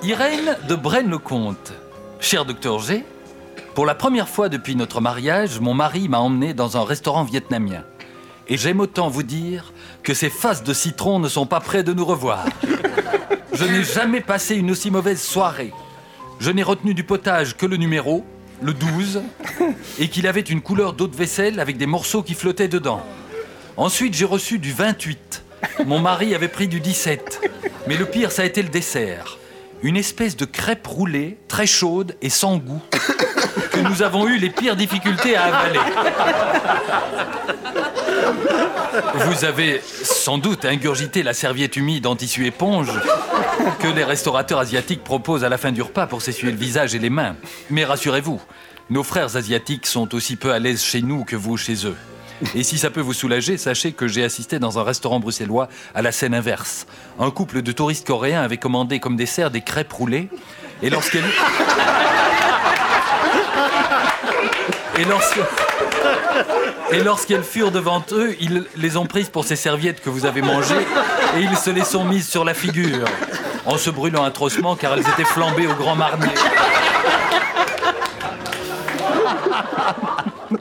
Irène de Braine-le-Comte. Cher docteur G, pour la première fois depuis notre mariage, mon mari m'a emmené dans un restaurant vietnamien. Et j'aime autant vous dire que ces faces de citron ne sont pas près de nous revoir. Je n'ai jamais passé une aussi mauvaise soirée. Je n'ai retenu du potage que le numéro, le 12, et qu'il avait une couleur d'eau de vaisselle avec des morceaux qui flottaient dedans. Ensuite, j'ai reçu du 28. Mon mari avait pris du 17. Mais le pire, ça a été le dessert. Une espèce de crêpe roulée, très chaude et sans goût, que nous avons eu les pires difficultés à avaler. Vous avez sans doute ingurgité la serviette humide en tissu éponge que les restaurateurs asiatiques proposent à la fin du repas pour s'essuyer le visage et les mains. Mais rassurez-vous, nos frères asiatiques sont aussi peu à l'aise chez nous que vous chez eux. Et si ça peut vous soulager, sachez que j'ai assisté dans un restaurant bruxellois à la scène inverse. Un couple de touristes coréens avait commandé comme dessert des crêpes roulées. Et lorsqu'elles furent devant eux, ils les ont prises pour ces serviettes que vous avez mangées et ils se les sont mises sur la figure, en se brûlant atrocement car elles étaient flambées au grand marnier.